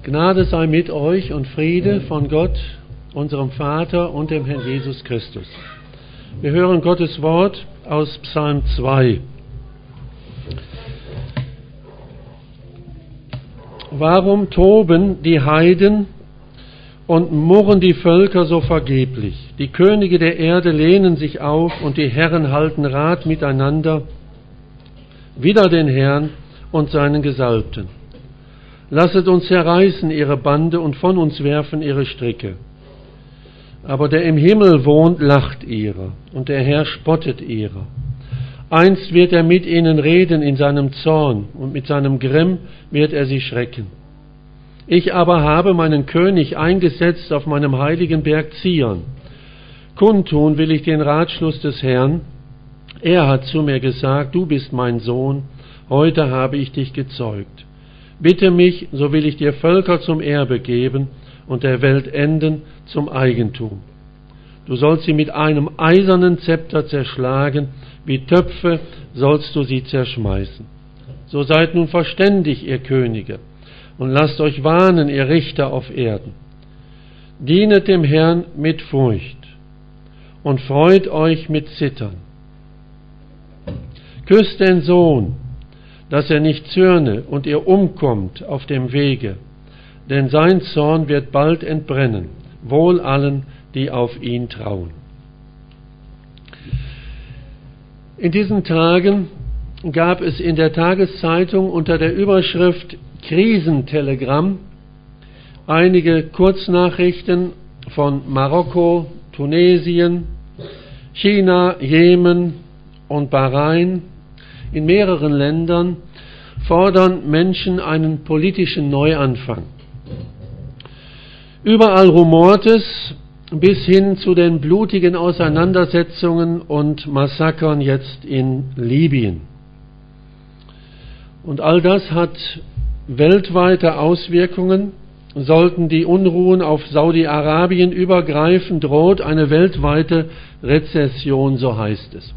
Gnade sei mit euch und Friede von Gott, unserem Vater und dem Herrn Jesus Christus. Wir hören Gottes Wort aus Psalm 2. Warum toben die Heiden und murren die Völker so vergeblich? Die Könige der Erde lehnen sich auf und die Herren halten Rat miteinander, wider den Herrn und seinen Gesalbten. Lasset uns zerreißen ihre Bande und von uns werfen ihre Stricke. Aber der im Himmel wohnt, lacht ihrer, und der Herr spottet ihrer. Einst wird er mit ihnen reden in seinem Zorn, und mit seinem Grimm wird er sie schrecken. Ich aber habe meinen König eingesetzt auf meinem heiligen Berg Zion. Kundtun will ich den Ratschluss des Herrn. Er hat zu mir gesagt, du bist mein Sohn, heute habe ich dich gezeugt. Bitte mich, so will ich dir Völker zum Erbe geben und der Welt Enden zum Eigentum. Du sollst sie mit einem eisernen Zepter zerschlagen, wie Töpfe sollst du sie zerschmeißen. So seid nun verständig, ihr Könige, und lasst euch warnen, ihr Richter auf Erden. Dienet dem Herrn mit Furcht und freut euch mit Zittern. Küsst den Sohn, dass er nicht zürne und ihr umkommt auf dem Wege, denn sein Zorn wird bald entbrennen, wohl allen, die auf ihn trauen. In diesen Tagen gab es in der Tageszeitung unter der Überschrift Krisentelegramm einige Kurznachrichten von Marokko, Tunesien, China, Jemen und Bahrain. In mehreren Ländern fordern Menschen einen politischen Neuanfang. Überall rumort es, bis hin zu den blutigen Auseinandersetzungen und Massakern jetzt in Libyen. Und all das hat weltweite Auswirkungen. Sollten die Unruhen auf Saudi-Arabien übergreifen, droht eine weltweite Rezession, so heißt es.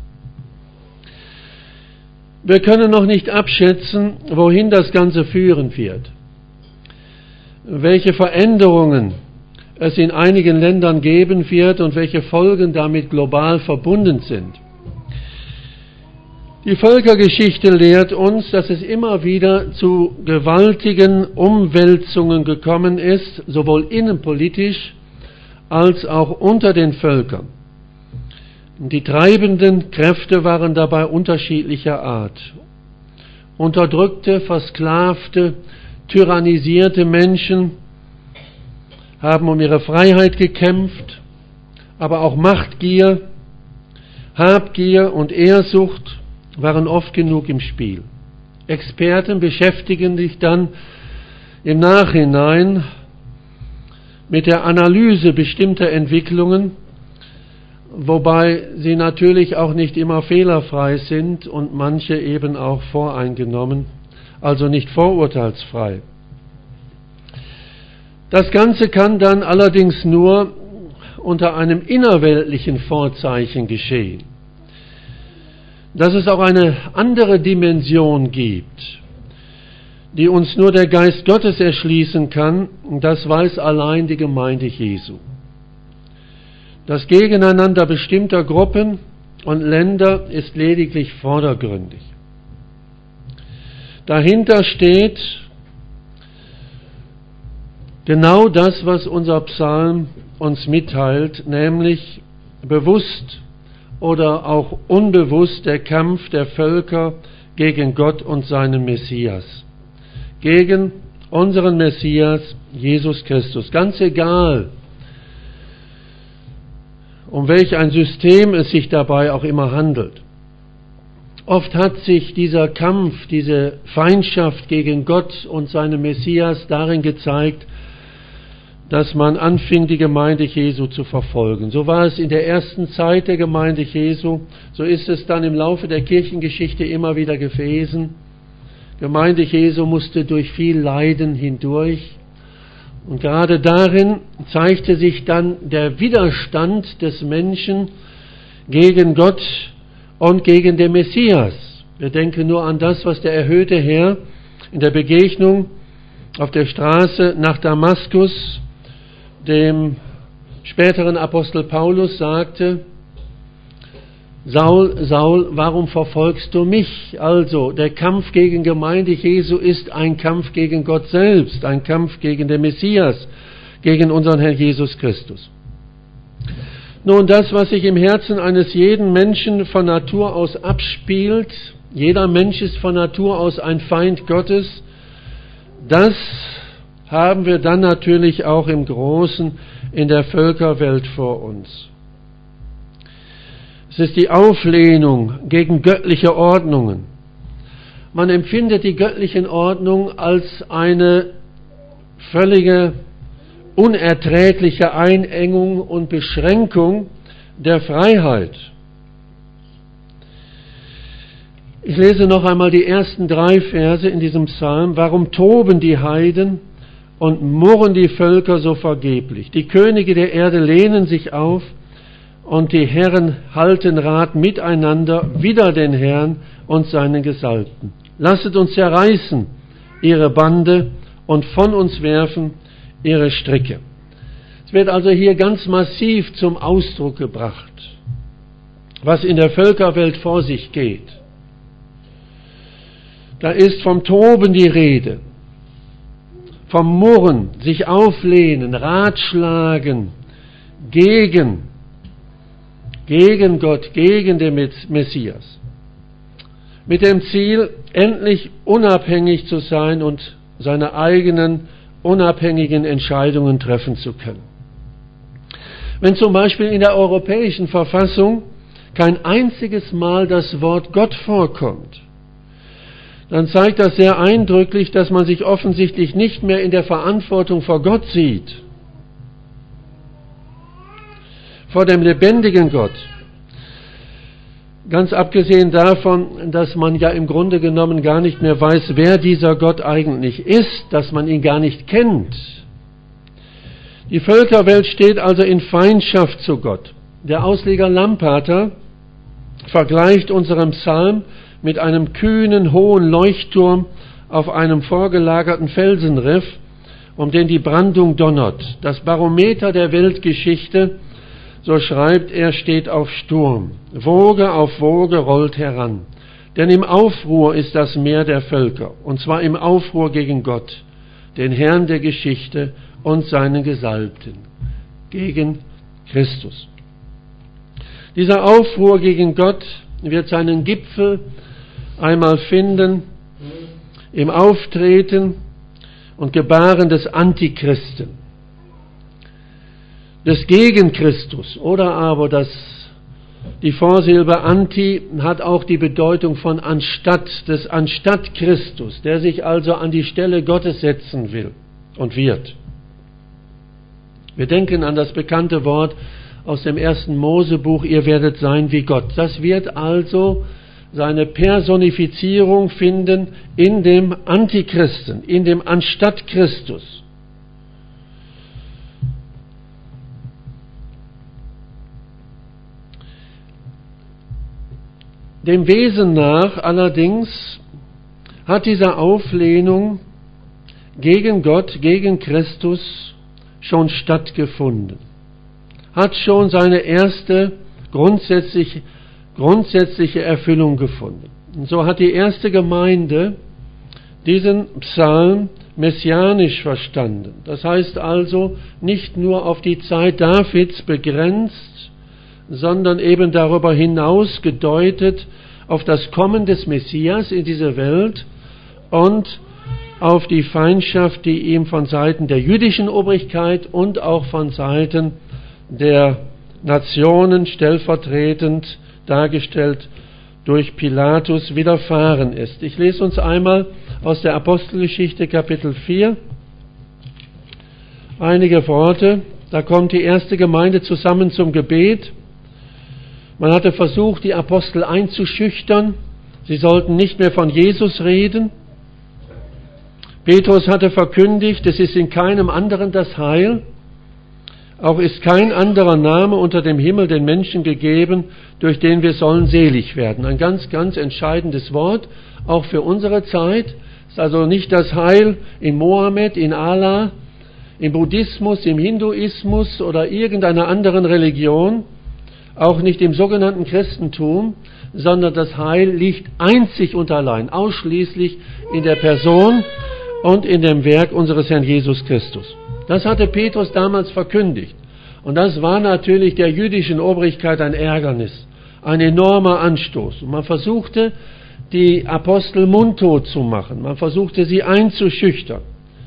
Wir können noch nicht abschätzen, wohin das Ganze führen wird, welche Veränderungen es in einigen Ländern geben wird und welche Folgen damit global verbunden sind. Die Völkergeschichte lehrt uns, dass es immer wieder zu gewaltigen Umwälzungen gekommen ist, sowohl innenpolitisch als auch unter den Völkern. Die treibenden Kräfte waren dabei unterschiedlicher Art. Unterdrückte, versklavte, tyrannisierte Menschen haben um ihre Freiheit gekämpft, aber auch Machtgier, Habgier und Ehrsucht waren oft genug im Spiel. Experten beschäftigen sich dann im Nachhinein mit der Analyse bestimmter Entwicklungen, wobei sie natürlich auch nicht immer fehlerfrei sind und manche eben auch voreingenommen, also nicht vorurteilsfrei. Das Ganze kann dann allerdings nur unter einem innerweltlichen Vorzeichen geschehen. Dass es auch eine andere Dimension gibt, die uns nur der Geist Gottes erschließen kann, das weiß allein die Gemeinde Jesu. Das Gegeneinander bestimmter Gruppen und Länder ist lediglich vordergründig. Dahinter steht genau das, was unser Psalm uns mitteilt, nämlich bewusst oder auch unbewusst der Kampf der Völker gegen Gott und seinen Messias, gegen unseren Messias, Jesus Christus. Ganz egal, um welch ein System es sich dabei auch immer handelt. Oft hat sich dieser Kampf, diese Feindschaft gegen Gott und seinen Messias darin gezeigt, dass man anfing, die Gemeinde Jesu zu verfolgen. So war es in der ersten Zeit der Gemeinde Jesu, so ist es dann im Laufe der Kirchengeschichte immer wieder gewesen. Gemeinde Jesu musste durch viel Leiden hindurch. Und gerade darin zeigte sich dann der Widerstand des Menschen gegen Gott und gegen den Messias. Wir denken nur an das, was der erhöhte Herr in der Begegnung auf der Straße nach Damaskus dem späteren Apostel Paulus sagte: Saul, Saul, warum verfolgst du mich? Also, der Kampf gegen Gemeinde Jesu ist ein Kampf gegen Gott selbst, ein Kampf gegen den Messias, gegen unseren Herrn Jesus Christus. Nun, das, was sich im Herzen eines jeden Menschen von Natur aus abspielt, jeder Mensch ist von Natur aus ein Feind Gottes, das haben wir dann natürlich auch im Großen in der Völkerwelt vor uns. Es ist die Auflehnung gegen göttliche Ordnungen. Man empfindet die göttlichen Ordnungen als eine völlige unerträgliche Einengung und Beschränkung der Freiheit. Ich lese noch einmal die ersten 3 Verse in diesem Psalm. Warum toben die Heiden und murren die Völker so vergeblich? Die Könige der Erde lehnen sich auf und die Herren halten Rat miteinander wider den Herrn und seinen Gesalbten. Lasset uns zerreißen ihre Bande und von uns werfen ihre Stricke. Es wird also hier ganz massiv zum Ausdruck gebracht, was in der Völkerwelt vor sich geht. Da ist vom Toben die Rede, vom Murren, sich auflehnen, ratschlagen gegen Gott, gegen den Messias. Mit dem Ziel, endlich unabhängig zu sein und seine eigenen unabhängigen Entscheidungen treffen zu können. Wenn zum Beispiel in der europäischen Verfassung kein einziges Mal das Wort Gott vorkommt, dann zeigt das sehr eindrücklich, dass man sich offensichtlich nicht mehr in der Verantwortung vor Gott sieht, vor dem lebendigen Gott. Ganz abgesehen davon, dass man ja im Grunde genommen gar nicht mehr weiß, wer dieser Gott eigentlich ist, dass man ihn gar nicht kennt. Die Völkerwelt steht also in Feindschaft zu Gott. Der Ausleger Lampater vergleicht unseren Psalm mit einem kühnen, hohen Leuchtturm auf einem vorgelagerten Felsenriff, um den die Brandung donnert. Das Barometer der Weltgeschichte, so schreibt er, steht auf Sturm. Woge auf Woge rollt heran. Denn im Aufruhr ist das Meer der Völker, und zwar im Aufruhr gegen Gott, den Herrn der Geschichte und seinen Gesalbten, gegen Christus. Dieser Aufruhr gegen Gott wird seinen Gipfel einmal finden im Auftreten und Gebaren des Antichristen, des Gegenchristus, oder aber die Vorsilbe Anti hat auch die Bedeutung von anstatt Christus, der sich also an die Stelle Gottes setzen will und wird. Wir denken an das bekannte Wort aus dem 1. Mosebuch, ihr werdet sein wie Gott. Das wird also seine Personifizierung finden in dem Antichristen, in dem anstatt Christus. Dem Wesen nach allerdings hat diese Auflehnung gegen Gott, gegen Christus schon stattgefunden, hat schon seine erste grundsätzliche Erfüllung gefunden. Und so hat die erste Gemeinde diesen Psalm messianisch verstanden. Das heißt also nicht nur auf die Zeit Davids begrenzt, sondern eben darüber hinaus gedeutet auf das Kommen des Messias in diese Welt und auf die Feindschaft, die ihm von Seiten der jüdischen Obrigkeit und auch von Seiten der Nationen stellvertretend dargestellt durch Pilatus widerfahren ist. Ich lese uns einmal aus der Apostelgeschichte Kapitel 4 einige Worte. Da kommt die erste Gemeinde zusammen zum Gebet. Man hatte versucht, die Apostel einzuschüchtern. Sie sollten nicht mehr von Jesus reden. Petrus hatte verkündigt, es ist in keinem anderen das Heil. Auch ist kein anderer Name unter dem Himmel den Menschen gegeben, durch den wir sollen selig werden. Ein ganz, ganz entscheidendes Wort, auch für unsere Zeit. ist also nicht das Heil in Mohammed, in Allah, im Buddhismus, im Hinduismus oder irgendeiner anderen Religion, auch nicht im sogenannten Christentum, sondern das Heil liegt einzig und allein, ausschließlich in der Person und in dem Werk unseres Herrn Jesus Christus. Das hatte Petrus damals verkündigt. Und das war natürlich der jüdischen Obrigkeit ein Ärgernis, ein enormer Anstoß. Und man versuchte, die Apostel mundtot zu machen. Man versuchte, sie einzuschüchtern.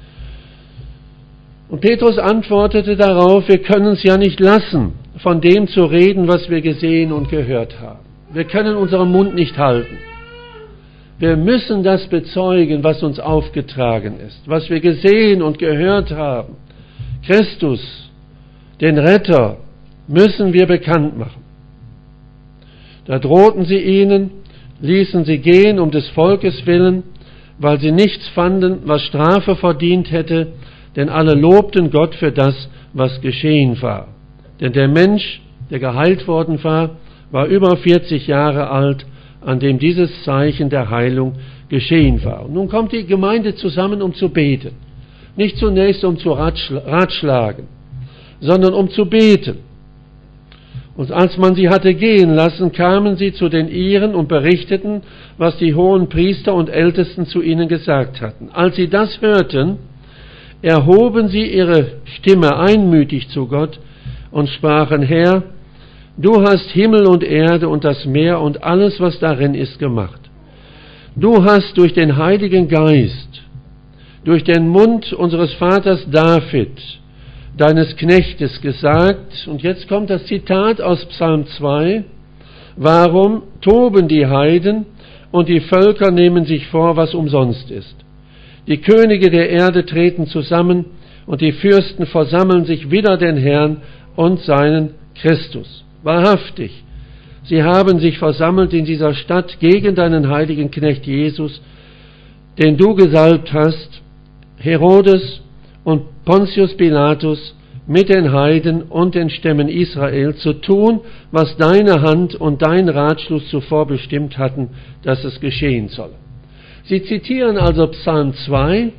Und Petrus antwortete darauf, wir können es ja nicht lassen, von dem zu reden, was wir gesehen und gehört haben. Wir können unseren Mund nicht halten. Wir müssen das bezeugen, was uns aufgetragen ist, was wir gesehen und gehört haben. Christus, den Retter, müssen wir bekannt machen. Da drohten sie ihnen, ließen sie gehen um des Volkes willen, weil sie nichts fanden, was Strafe verdient hätte, denn alle lobten Gott für das, was geschehen war. Denn der Mensch, der geheilt worden war über 40 Jahre alt, an dem dieses Zeichen der Heilung geschehen war. Und nun kommt die Gemeinde zusammen, um zu beten. Nicht zunächst um zu ratschlagen, sondern um zu beten. Und als man sie hatte gehen lassen, kamen sie zu den Iren und berichteten, was die hohen Priester und Ältesten zu ihnen gesagt hatten. Als sie das hörten, erhoben sie ihre Stimme einmütig zu Gott und sprachen, Herr, du hast Himmel und Erde und das Meer und alles, was darin ist, gemacht. Du hast durch den Heiligen Geist, durch den Mund unseres Vaters David, deines Knechtes gesagt, und jetzt kommt das Zitat aus Psalm 2, warum toben die Heiden und die Völker nehmen sich vor, was umsonst ist? Die Könige der Erde treten zusammen und die Fürsten versammeln sich wider den Herrn und seinen Christus. Wahrhaftig, sie haben sich versammelt in dieser Stadt gegen deinen heiligen Knecht Jesus, den du gesalbt hast, Herodes und Pontius Pilatus mit den Heiden und den Stämmen Israel zu tun, was deine Hand und dein Ratschluss zuvor bestimmt hatten, dass es geschehen soll. Sie zitieren also Psalm 2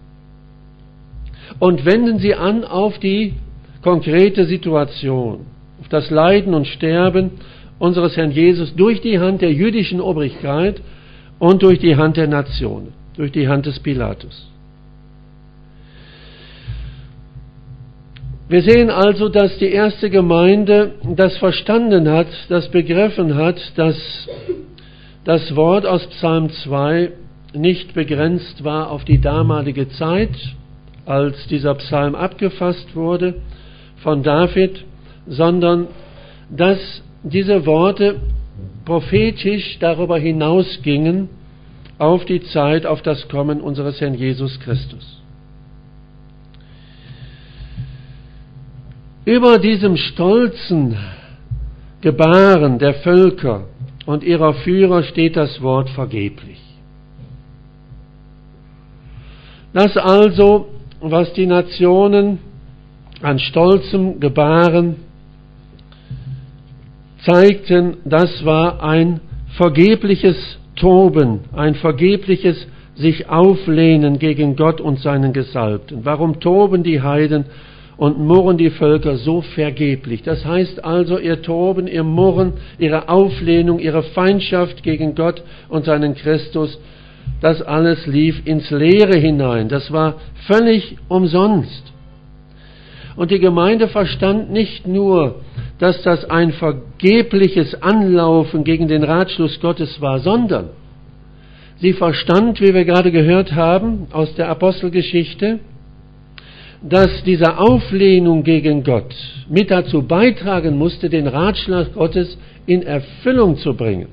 und wenden sie an auf die konkrete Situation, auf das Leiden und Sterben unseres Herrn Jesus durch die Hand der jüdischen Obrigkeit und durch die Hand der Nationen, durch die Hand des Pilatus. Wir sehen also, dass die erste Gemeinde das verstanden hat, das begriffen hat, dass das Wort aus Psalm 2 nicht begrenzt war auf die damalige Zeit, als dieser Psalm abgefasst wurde von David, sondern dass diese Worte prophetisch darüber hinausgingen auf die Zeit, auf das Kommen unseres Herrn Jesus Christus. Über diesem stolzen Gebaren der Völker und ihrer Führer steht das Wort vergeblich. Das also, was die Nationen an stolzem Gebaren zeigten, das war ein vergebliches Toben, ein vergebliches sich auflehnen gegen Gott und seinen Gesalbten. Warum toben die Heiden und murren die Völker so vergeblich? Das heißt also, ihr Toben, ihr Murren, ihre Auflehnung, ihre Feindschaft gegen Gott und seinen Christus, das alles lief ins Leere hinein. Das war völlig umsonst. Und die Gemeinde verstand nicht nur, dass das ein vergebliches Anlaufen gegen den Ratschluss Gottes war, sondern sie verstand, wie wir gerade gehört haben aus der Apostelgeschichte, dass diese Auflehnung gegen Gott mit dazu beitragen musste, den Ratschlag Gottes in Erfüllung zu bringen.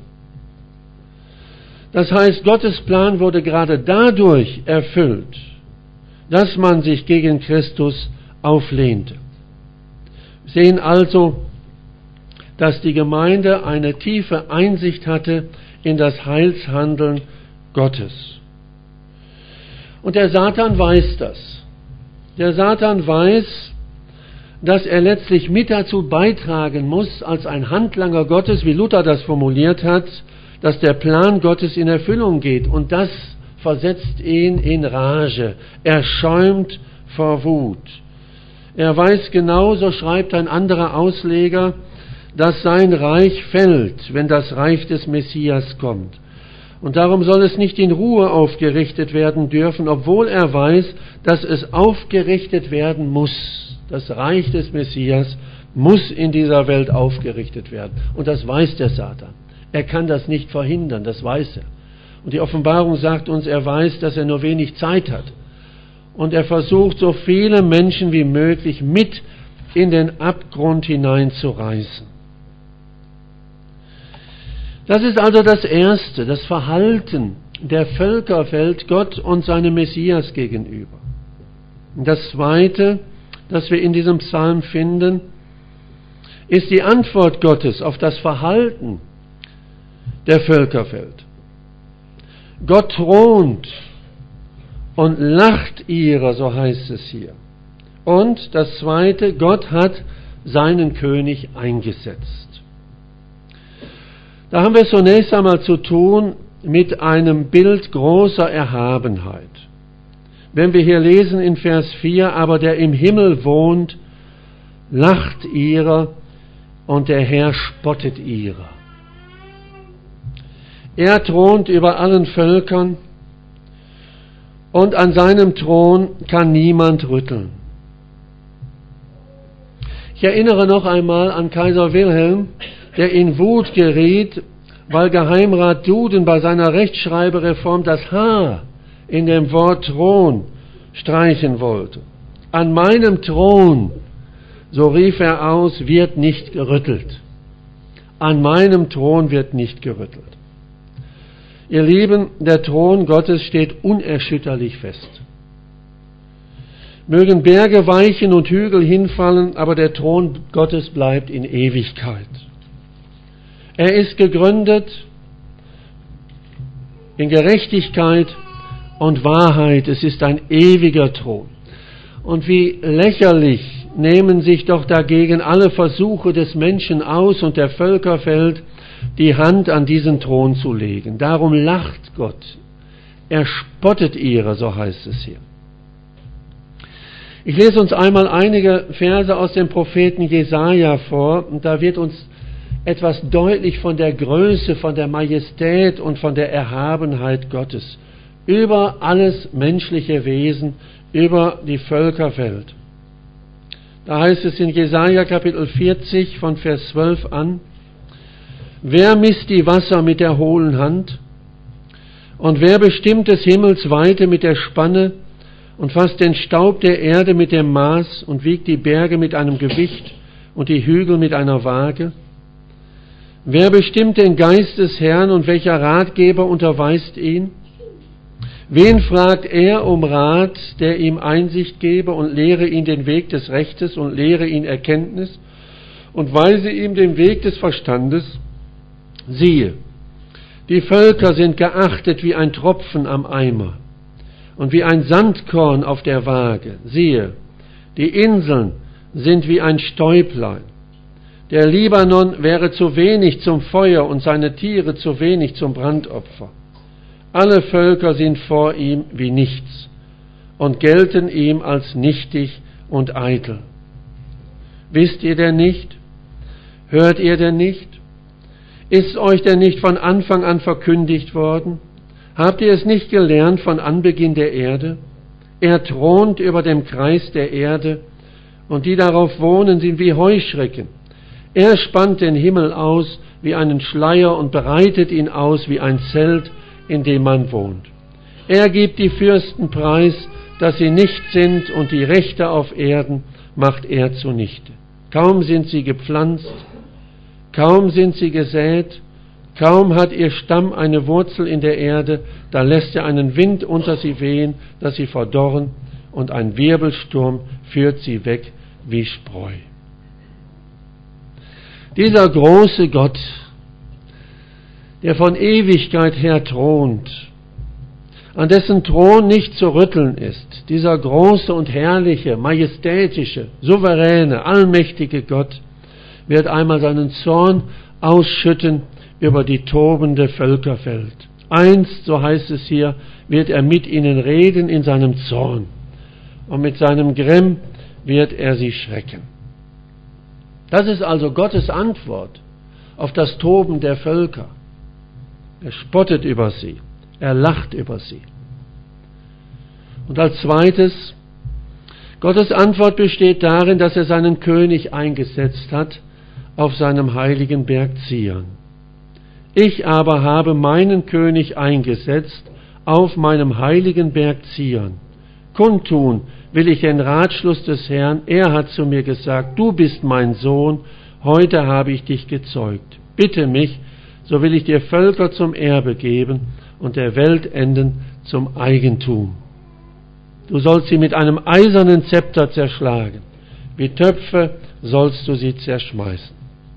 Das heißt, Gottes Plan wurde gerade dadurch erfüllt, dass man sich gegen Christus auflehnte. Wir sehen also, dass die Gemeinde eine tiefe Einsicht hatte in das Heilshandeln Gottes. Und der Satan weiß das. Der Satan weiß, dass er letztlich mit dazu beitragen muss, als ein Handlanger Gottes, wie Luther das formuliert hat, dass der Plan Gottes in Erfüllung geht. Und das versetzt ihn in Rage. Er schäumt vor Wut. Er weiß genau, so schreibt ein anderer Ausleger, dass sein Reich fällt, wenn das Reich des Messias kommt. Und darum soll es nicht in Ruhe aufgerichtet werden dürfen, obwohl er weiß, dass es aufgerichtet werden muss. Das Reich des Messias muss in dieser Welt aufgerichtet werden. Und das weiß der Satan. Er kann das nicht verhindern, das weiß er. Und die Offenbarung sagt uns, er weiß, dass er nur wenig Zeit hat. Und er versucht, so viele Menschen wie möglich mit in den Abgrund hineinzureißen. Das ist also das Erste, das Verhalten der Völkerwelt Gott und seinem Messias gegenüber. Und das Zweite, das wir in diesem Psalm finden, ist die Antwort Gottes auf das Verhalten der Völkerwelt. Gott thront und lacht ihrer, so heißt es hier. Und das Zweite, Gott hat seinen König eingesetzt. Da haben wir zunächst einmal zu tun mit einem Bild großer Erhabenheit. Wenn wir hier lesen in Vers 4, aber der im Himmel wohnt, lacht ihrer und der Herr spottet ihrer. Er thront über allen Völkern und an seinem Thron kann niemand rütteln. Ich erinnere noch einmal an Kaiser Wilhelm, der in Wut geriet, weil Geheimrat Duden bei seiner Rechtschreibereform das H in dem Wort Thron streichen wollte. An meinem Thron, so rief er aus, wird nicht gerüttelt. An meinem Thron wird nicht gerüttelt. Ihr Lieben, der Thron Gottes steht unerschütterlich fest. Mögen Berge weichen und Hügel hinfallen, aber der Thron Gottes bleibt in Ewigkeit. Er ist gegründet in Gerechtigkeit und Wahrheit. Es ist ein ewiger Thron. Und wie lächerlich nehmen sich doch dagegen alle Versuche des Menschen aus und der Völkerwelt, die Hand an diesen Thron zu legen. Darum lacht Gott. Er spottet ihrer, so heißt es hier. Ich lese uns einmal einige Verse aus dem Propheten Jesaja vor, und da wird uns etwas deutlich von der Größe, von der Majestät und von der Erhabenheit Gottes über alles menschliche Wesen, über die Völkerwelt. Da heißt es in Jesaja Kapitel 40 von Vers 12 an: Wer misst die Wasser mit der hohlen Hand? Und wer bestimmt des Himmels Weite mit der Spanne und fasst den Staub der Erde mit dem Maß und wiegt die Berge mit einem Gewicht und die Hügel mit einer Waage? Wer bestimmt den Geist des Herrn und welcher Ratgeber unterweist ihn? Wen fragt er um Rat, der ihm Einsicht gebe und lehre ihn den Weg des Rechtes und lehre ihn Erkenntnis und weise ihm den Weg des Verstandes? Siehe, die Völker sind geachtet wie ein Tropfen am Eimer und wie ein Sandkorn auf der Waage. Siehe, die Inseln sind wie ein Stäublein. Der Libanon wäre zu wenig zum Feuer und seine Tiere zu wenig zum Brandopfer. Alle Völker sind vor ihm wie nichts und gelten ihm als nichtig und eitel. Wisst ihr denn nicht? Hört ihr denn nicht? Ist euch denn nicht von Anfang an verkündigt worden? Habt ihr es nicht gelernt von Anbeginn der Erde? Er thront über dem Kreis der Erde, und die darauf wohnen, sind wie Heuschrecken. Er spannt den Himmel aus wie einen Schleier und breitet ihn aus wie ein Zelt, in dem man wohnt. Er gibt die Fürsten preis, dass sie nichts sind, und die Rechte auf Erden macht er zunichte. Kaum sind sie gepflanzt, kaum sind sie gesät, kaum hat ihr Stamm eine Wurzel in der Erde, da lässt er einen Wind unter sie wehen, dass sie verdorren, und ein Wirbelsturm führt sie weg wie Spreu. Dieser große Gott, der von Ewigkeit her thront, an dessen Thron nicht zu rütteln ist, dieser große und herrliche, majestätische, souveräne, allmächtige Gott, wird einmal seinen Zorn ausschütten über die tobende Völkerwelt. Einst, so heißt es hier, wird er mit ihnen reden in seinem Zorn, und mit seinem Grimm wird er sie schrecken. Das ist also Gottes Antwort auf das Toben der Völker. Er spottet über sie, er lacht über sie. Und als zweites, Gottes Antwort besteht darin, dass er seinen König eingesetzt hat auf seinem heiligen Berg Zion. Ich aber habe meinen König eingesetzt auf meinem heiligen Berg Zion. Kundtun will ich den Ratschluss des Herrn. Er hat zu mir gesagt, du bist mein Sohn, heute habe ich dich gezeugt. Bitte mich, so will ich dir Völker zum Erbe geben und der Weltenden zum Eigentum. Du sollst sie mit einem eisernen Zepter zerschlagen. Wie Töpfe sollst du sie zerschmeißen.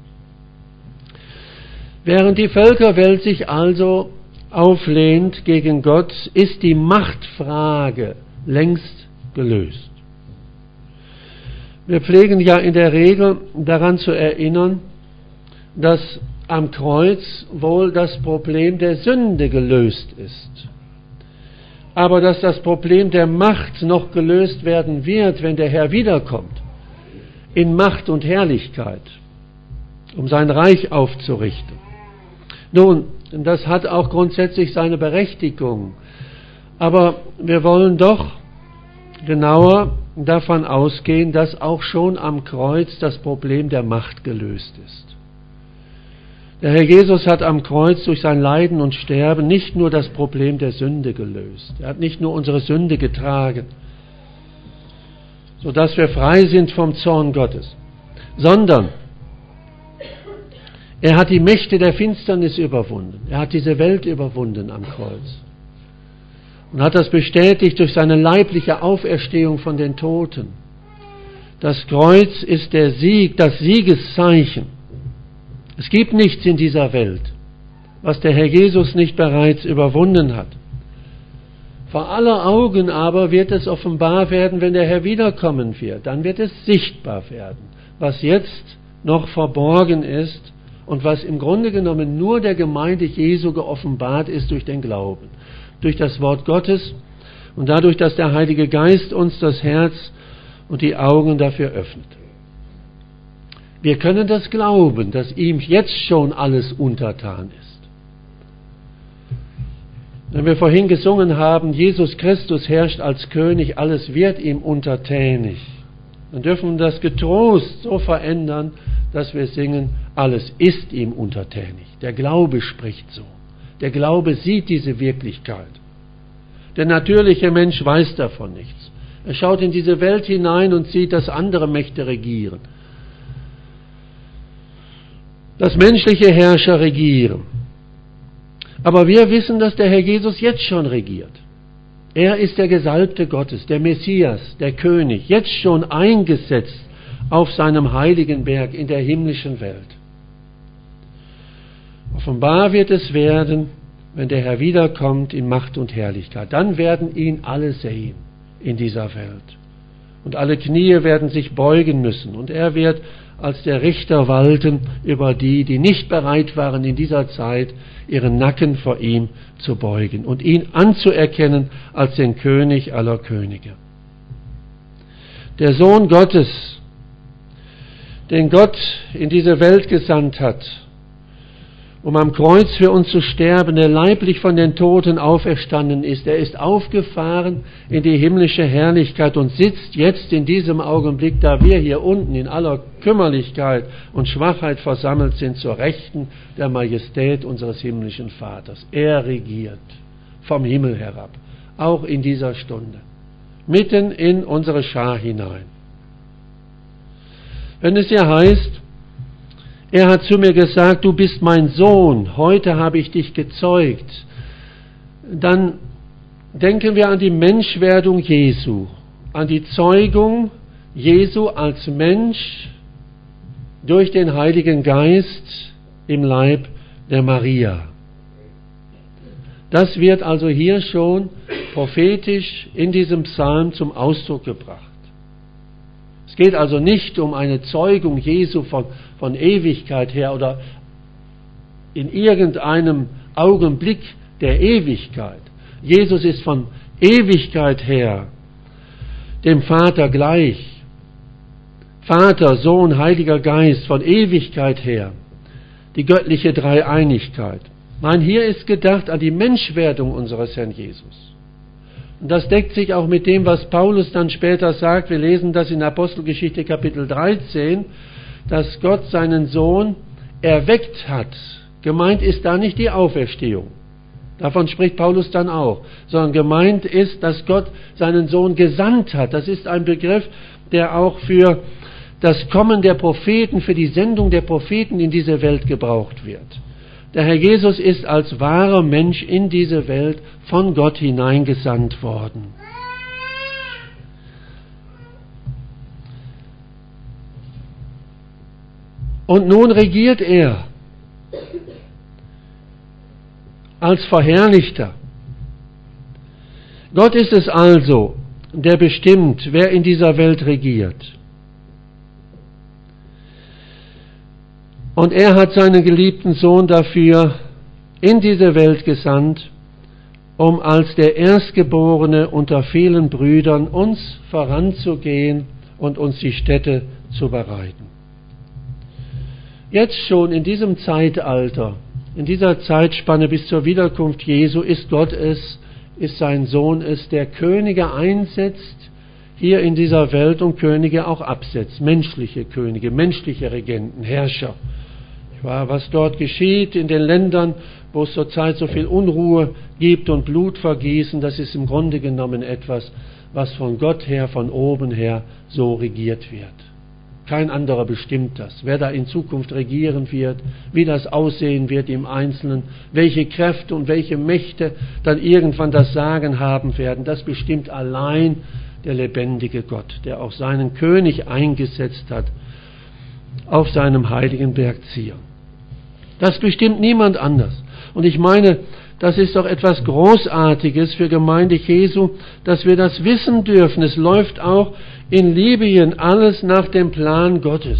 Während die Völkerwelt sich also auflehnt gegen Gott, ist die Machtfrage längst gelöst. Wir pflegen ja in der Regel daran zu erinnern, dass am Kreuz wohl das Problem der Sünde gelöst ist. Aber dass das Problem der Macht noch gelöst werden wird, wenn der Herr wiederkommt, in Macht und Herrlichkeit, um sein Reich aufzurichten. Nun, das hat auch grundsätzlich seine Berechtigung, aber wir wollen doch genauer davon ausgehen, dass auch schon am Kreuz das Problem der Macht gelöst ist. Der Herr Jesus hat am Kreuz durch sein Leiden und Sterben nicht nur das Problem der Sünde gelöst. Er hat nicht nur unsere Sünde getragen, sodass wir frei sind vom Zorn Gottes, sondern er hat die Mächte der Finsternis überwunden. Er hat diese Welt überwunden am Kreuz. Und hat das bestätigt durch seine leibliche Auferstehung von den Toten. Das Kreuz ist der Sieg, das Siegeszeichen. Es gibt nichts in dieser Welt, was der Herr Jesus nicht bereits überwunden hat. Vor aller Augen aber wird es offenbar werden, wenn der Herr wiederkommen wird. Dann wird es sichtbar werden, was jetzt noch verborgen ist und was im Grunde genommen nur der Gemeinde Jesu geoffenbart ist durch den Glauben, durch das Wort Gottes und dadurch, dass der Heilige Geist uns das Herz und die Augen dafür öffnet. Wir können das glauben, dass ihm jetzt schon alles untertan ist. Wenn wir vorhin gesungen haben, Jesus Christus herrscht als König, alles wird ihm untertänig, dann dürfen wir das getrost so verändern, dass wir singen, alles ist ihm untertänig. Der Glaube spricht so. Der Glaube sieht diese Wirklichkeit. Der natürliche Mensch weiß davon nichts. Er schaut in diese Welt hinein und sieht, dass andere Mächte regieren. Dass menschliche Herrscher regieren. Aber wir wissen, dass der Herr Jesus jetzt schon regiert. Er ist der Gesalbte Gottes, der Messias, der König, jetzt schon eingesetzt auf seinem heiligen Berg in der himmlischen Welt. Offenbar wird es werden, wenn der Herr wiederkommt in Macht und Herrlichkeit. Dann werden ihn alle sehen in dieser Welt. Und alle Knie werden sich beugen müssen. Und er wird als der Richter walten über die, die nicht bereit waren, in dieser Zeit ihren Nacken vor ihm zu beugen und ihn anzuerkennen als den König aller Könige. Der Sohn Gottes, den Gott in diese Welt gesandt hat, um am Kreuz für uns zu sterben, der leiblich von den Toten auferstanden ist. Er ist aufgefahren in die himmlische Herrlichkeit und sitzt jetzt in diesem Augenblick, da wir hier unten in aller Kümmerlichkeit und Schwachheit versammelt sind, zur Rechten der Majestät unseres himmlischen Vaters. Er regiert vom Himmel herab, auch in dieser Stunde, mitten in unsere Schar hinein. Wenn es hier heißt, er hat zu mir gesagt, du bist mein Sohn, heute habe ich dich gezeugt, dann denken wir an die Menschwerdung Jesu, an die Zeugung Jesu als Mensch durch den Heiligen Geist im Leib der Maria. Das wird also hier schon prophetisch in diesem Psalm zum Ausdruck gebracht. Es geht also nicht um eine Zeugung Jesu von Ewigkeit her oder in irgendeinem Augenblick der Ewigkeit. Jesus ist von Ewigkeit her dem Vater gleich. Vater, Sohn, Heiliger Geist, von Ewigkeit her. Die göttliche Dreieinigkeit. Nein, hier ist gedacht an die Menschwerdung unseres Herrn Jesus. Und das deckt sich auch mit dem, was Paulus dann später sagt. Wir lesen das in Apostelgeschichte Kapitel 13, dass Gott seinen Sohn erweckt hat. Gemeint ist da nicht die Auferstehung. Davon spricht Paulus dann auch. Sondern gemeint ist, dass Gott seinen Sohn gesandt hat. Das ist ein Begriff, der auch für das Kommen der Propheten, für die Sendung der Propheten in diese Welt gebraucht wird. Der Herr Jesus ist als wahrer Mensch in diese Welt von Gott hineingesandt worden. Und nun regiert er als Verherrlichter. Gott ist es also, der bestimmt, wer in dieser Welt regiert. Und er hat seinen geliebten Sohn dafür in diese Welt gesandt, um als der Erstgeborene unter vielen Brüdern uns voranzugehen und uns die Stätte zu bereiten. Jetzt schon in diesem Zeitalter, in dieser Zeitspanne bis zur Wiederkunft Jesu ist Gott es, ist sein Sohn es, der Könige einsetzt hier in dieser Welt und Könige auch absetzt. Menschliche Könige, menschliche Regenten, Herrscher. Was dort geschieht in den Ländern, wo es zurzeit so viel Unruhe gibt und Blutvergießen, das ist im Grunde genommen etwas, was von Gott her, von oben her so regiert wird. Kein anderer bestimmt das. Wer da in Zukunft regieren wird, wie das aussehen wird im Einzelnen, welche Kräfte und welche Mächte dann irgendwann das Sagen haben werden, das bestimmt allein der lebendige Gott, der auch seinen König eingesetzt hat auf seinem heiligen Berg Zion. Das bestimmt niemand anders. Und ich meine, das ist doch etwas Großartiges für Gemeinde Jesu, dass wir das wissen dürfen. Es läuft auch in Libyen alles nach dem Plan Gottes.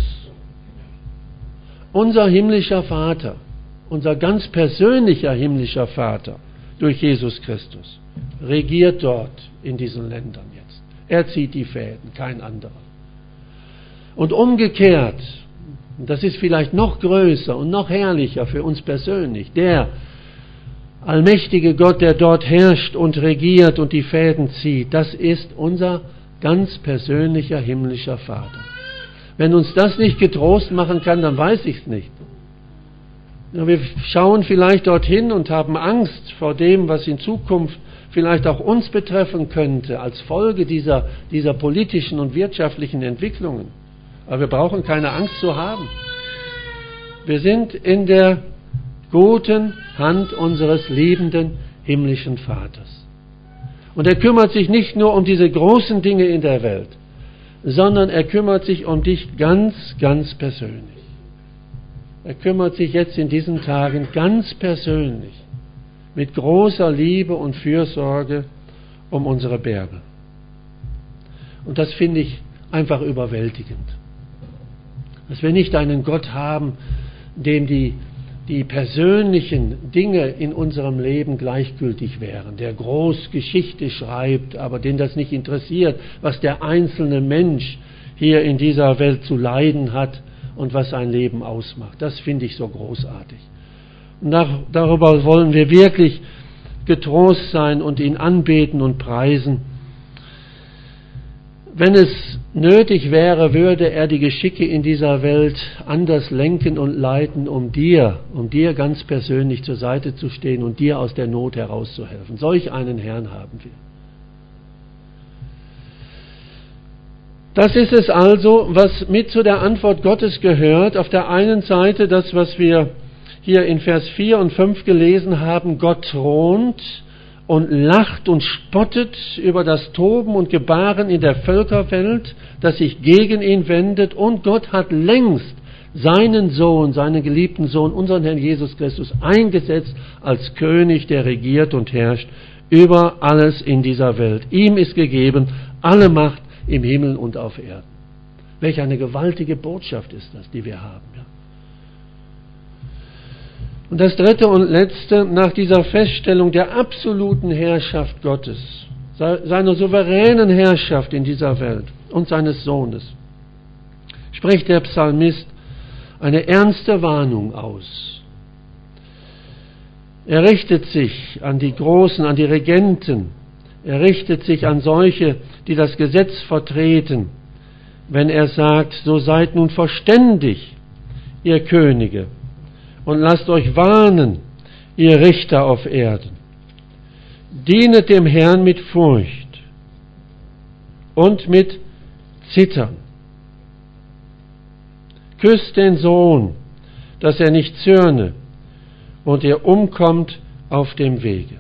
Unser himmlischer Vater, unser ganz persönlicher himmlischer Vater durch Jesus Christus, regiert dort in diesen Ländern jetzt. Er zieht die Fäden, kein anderer. Und umgekehrt, das ist vielleicht noch größer und noch herrlicher für uns persönlich, der allmächtige Gott, der dort herrscht und regiert und die Fäden zieht, das ist unser ganz persönlicher himmlischer Vater. Wenn uns das nicht getrost machen kann, dann weiß ich es nicht. Ja, wir schauen vielleicht dorthin und haben Angst vor dem, was in Zukunft vielleicht auch uns betreffen könnte, als Folge dieser politischen und wirtschaftlichen Entwicklungen. Aber wir brauchen keine Angst zu haben. Wir sind in der guten Hand unseres liebenden himmlischen Vaters. Und er kümmert sich nicht nur um diese großen Dinge in der Welt, sondern er kümmert sich um dich ganz, ganz persönlich. Er kümmert sich jetzt in diesen Tagen ganz persönlich, mit großer Liebe und Fürsorge um unsere Berge. Und das finde ich einfach überwältigend. Dass wir nicht einen Gott haben, dem die persönlichen Dinge in unserem Leben gleichgültig wären, der groß Geschichte schreibt, aber den das nicht interessiert, was der einzelne Mensch hier in dieser Welt zu leiden hat und was sein Leben ausmacht. Das finde ich so großartig. Und darüber wollen wir wirklich getrost sein und ihn anbeten und preisen. Wenn es nötig wäre, würde er die Geschicke in dieser Welt anders lenken und leiten, um dir ganz persönlich zur Seite zu stehen und dir aus der Not herauszuhelfen. Solch einen Herrn haben wir. Das ist es also, was mit zu der Antwort Gottes gehört. Auf der einen Seite das, was wir hier in Vers 4 und 5 gelesen haben, Gott thront und lacht und spottet über das Toben und Gebaren in der Völkerwelt, das sich gegen ihn wendet. Und Gott hat längst seinen Sohn, seinen geliebten Sohn, unseren Herrn Jesus Christus, eingesetzt als König, der regiert und herrscht über alles in dieser Welt. Ihm ist gegeben alle Macht im Himmel und auf Erden. Welch eine gewaltige Botschaft ist das, die wir haben. Ja. Und das dritte und letzte, nach dieser Feststellung der absoluten Herrschaft Gottes, seiner souveränen Herrschaft in dieser Welt und seines Sohnes, spricht der Psalmist eine ernste Warnung aus. Er richtet sich an die Großen, an die Regenten, er richtet sich an solche, die das Gesetz vertreten, wenn er sagt, so seid nun verständig, ihr Könige, und lasst euch warnen, ihr Richter auf Erden. Dienet dem Herrn mit Furcht und mit Zittern. Küsst den Sohn, dass er nicht zürne und ihr umkommt auf dem Wege.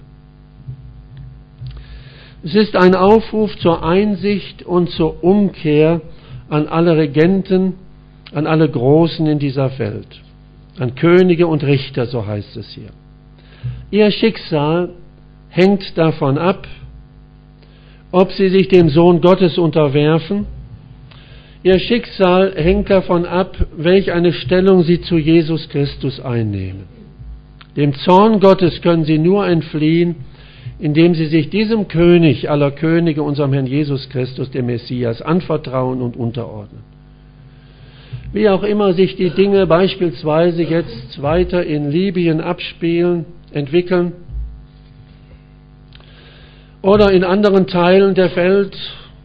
Es ist ein Aufruf zur Einsicht und zur Umkehr an alle Regenten, an alle Großen in dieser Welt, an Könige und Richter, so heißt es hier. Ihr Schicksal hängt davon ab, ob sie sich dem Sohn Gottes unterwerfen. Ihr Schicksal hängt davon ab, welch eine Stellung sie zu Jesus Christus einnehmen. Dem Zorn Gottes können sie nur entfliehen, indem sie sich diesem König aller Könige, unserem Herrn Jesus Christus, dem Messias, anvertrauen und unterordnen. Wie auch immer sich die Dinge beispielsweise jetzt weiter in Libyen abspielen, entwickeln oder in anderen Teilen der Welt,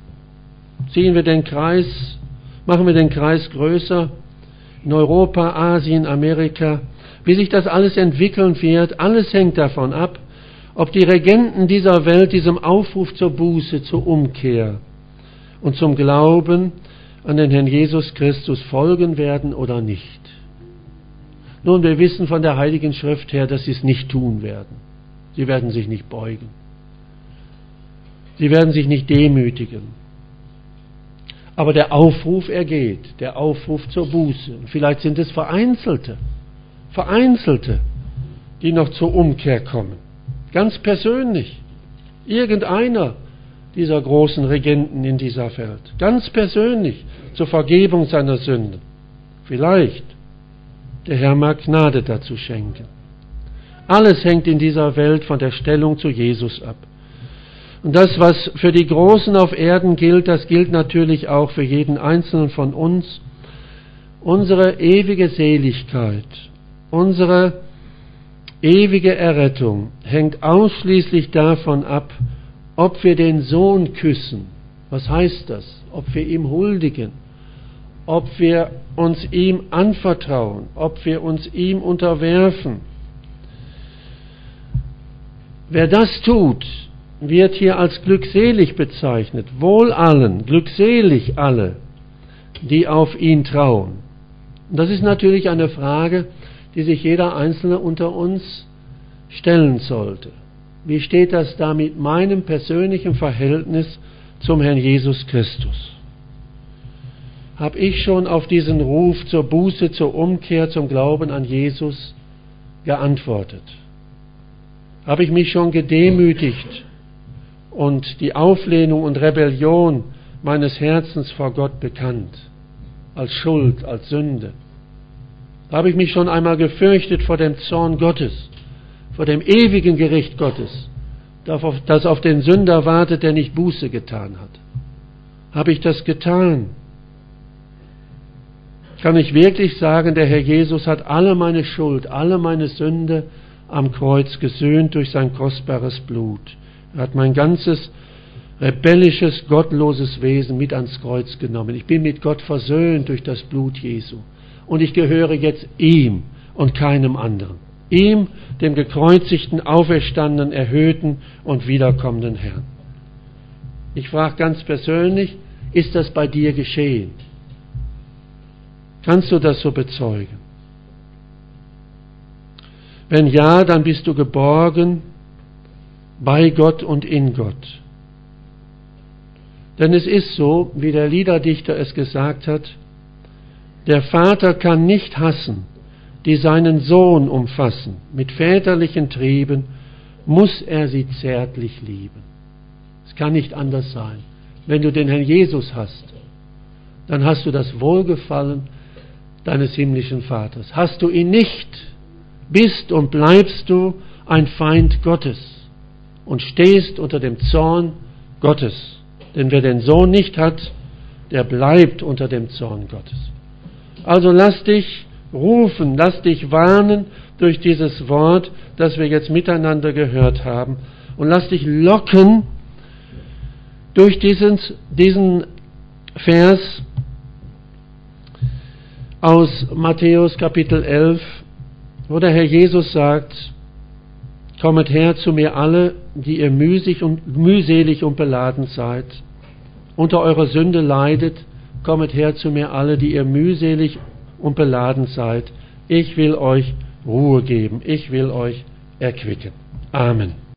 machen wir den Kreis größer, in Europa, Asien, Amerika, wie sich das alles entwickeln wird, alles hängt davon ab, ob die Regenten dieser Welt diesem Aufruf zur Buße, zur Umkehr und zum Glauben an den Herrn Jesus Christus folgen werden oder nicht. Nun, wir wissen von der Heiligen Schrift her, dass sie es nicht tun werden. Sie werden sich nicht beugen. Sie werden sich nicht demütigen. Aber der Aufruf ergeht, der Aufruf zur Buße. Vielleicht sind es Vereinzelte, die noch zur Umkehr kommen. Ganz persönlich. Irgendeiner dieser großen Regenten in dieser Welt. Ganz persönlich zur Vergebung seiner Sünden. Vielleicht. Der Herr mag Gnade dazu schenken. Alles hängt in dieser Welt von der Stellung zu Jesus ab. Und das, was für die Großen auf Erden gilt, das gilt natürlich auch für jeden Einzelnen von uns. Unsere ewige Seligkeit, unsere ewige Errettung hängt ausschließlich davon ab, ob wir den Sohn küssen. Was heißt das? Ob wir ihm huldigen, ob wir uns ihm anvertrauen, ob wir uns ihm unterwerfen. Wer das tut, wird hier als glückselig bezeichnet. Wohl allen, glückselig alle, die auf ihn trauen. Und das ist natürlich eine Frage, die sich jeder Einzelne unter uns stellen sollte. Wie steht das da mit meinem persönlichen Verhältnis zum Herrn Jesus Christus? Habe ich schon auf diesen Ruf zur Buße, zur Umkehr, zum Glauben an Jesus geantwortet? Habe ich mich schon gedemütigt und die Auflehnung und Rebellion meines Herzens vor Gott bekannt, als Schuld, als Sünde? Habe ich mich schon einmal gefürchtet vor dem Zorn Gottes, vor dem ewigen Gericht Gottes, das auf den Sünder wartet, der nicht Buße getan hat? Habe ich das getan? Kann ich wirklich sagen, der Herr Jesus hat alle meine Schuld, alle meine Sünde am Kreuz gesühnt durch sein kostbares Blut? Er hat mein ganzes rebellisches, gottloses Wesen mit ans Kreuz genommen. Ich bin mit Gott versöhnt durch das Blut Jesu. Und ich gehöre jetzt ihm und keinem anderen. Ihm, dem gekreuzigten, auferstandenen, erhöhten und wiederkommenden Herrn. Ich frage ganz persönlich, ist das bei dir geschehen? Kannst du das so bezeugen? Wenn ja, dann bist du geborgen bei Gott und in Gott. Denn es ist so, wie der Liederdichter es gesagt hat, der Vater kann nicht hassen, die seinen Sohn umfassen. Mit väterlichen Trieben muss er sie zärtlich lieben. Es kann nicht anders sein. Wenn du den Herrn Jesus hast, dann hast du das Wohlgefallen deines himmlischen Vaters. Hast du ihn nicht, bist und bleibst du ein Feind Gottes und stehst unter dem Zorn Gottes. Denn wer den Sohn nicht hat, der bleibt unter dem Zorn Gottes. Also lass dich rufen, lass dich warnen durch dieses Wort, das wir jetzt miteinander gehört haben. Und lass dich locken durch diesen Vers aus Matthäus Kapitel 11, wo der Herr Jesus sagt, kommet her zu mir alle, die ihr mühselig und beladen seid, unter eurer Sünde leidet, kommet her zu mir alle, die ihr mühselig und beladen seid. Ich will euch Ruhe geben, ich will euch erquicken. Amen.